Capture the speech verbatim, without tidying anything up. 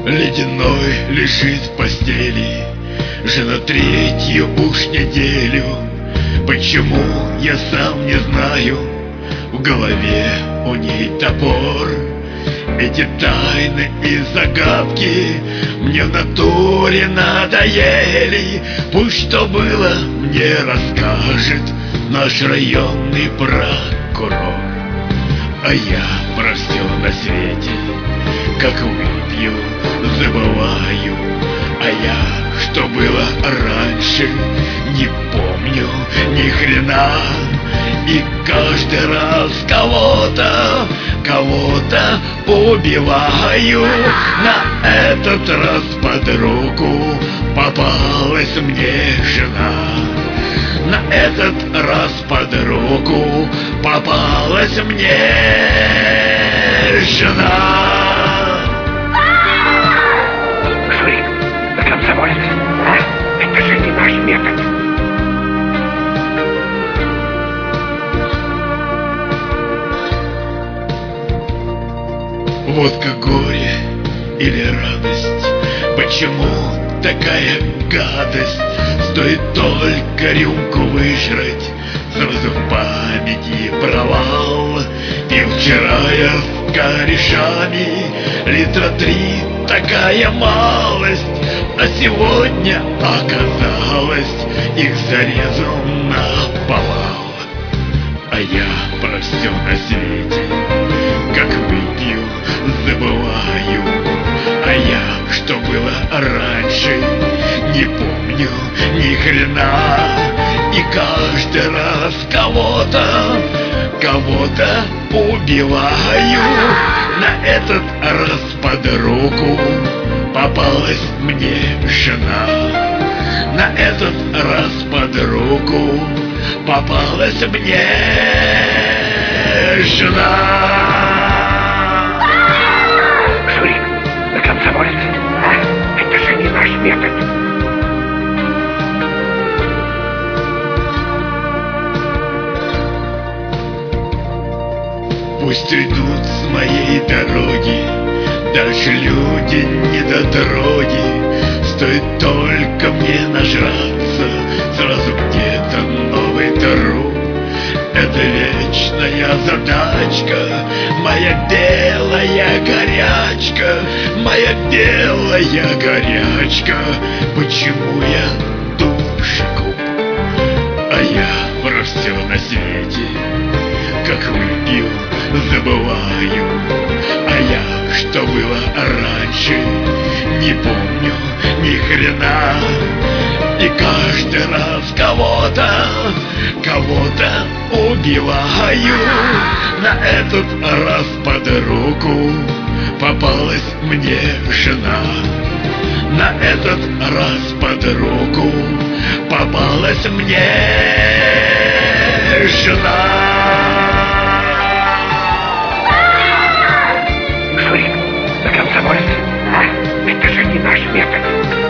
Ледяной лежит в постели, жена третью уж неделю. Почему, я сам не знаю, в голове у ней топор. Эти тайны и загадки мне в натуре надоели. Пусть что было, мне расскажет наш районный прокурор. А я про все на свете, как выпью, забываю. А я, что было раньше, не помню ни хрена. И каждый раз кого-то, кого-то убиваю. На этот раз под руку попалась мне жена. На этот раз под руку попалась мне жена. Шурик, да комсомолец, это же не наш метод. Водка, горе или радость? Почему такая гадость? Стоит только рюмку выжрать, сразу в памяти провал. Пил вчера я с корешами литра три, такая малость. А сегодня оказалось, их зарезал наповал. А я про все на свете, как выпью, забываю. А я, что было раньше, не помню ни хрена. И каждый раз кого-то, кого-то убиваю. На этот раз под руку попалась мне жена. На этот раз под руку попалась мне жена. Шурик, да комсомолец, это же не наш метод. Пусть уйдут с моей дороги, дальше люди недотроги. Стоит только мне нажраться, сразу где-то новый труп. Это вечная задачка, моя белая горячка, моя белая горячка. Почему я душегуб? А я про все на свете, как выпью, забываю. А я, что было раньше, не помню ни хрена. И каждый раз кого-то, кого-то убиваю. На этот раз под руку попалась мне жена. На этот раз под руку попалась мне жена. Шурик, да комсомолец, это же не наш метод.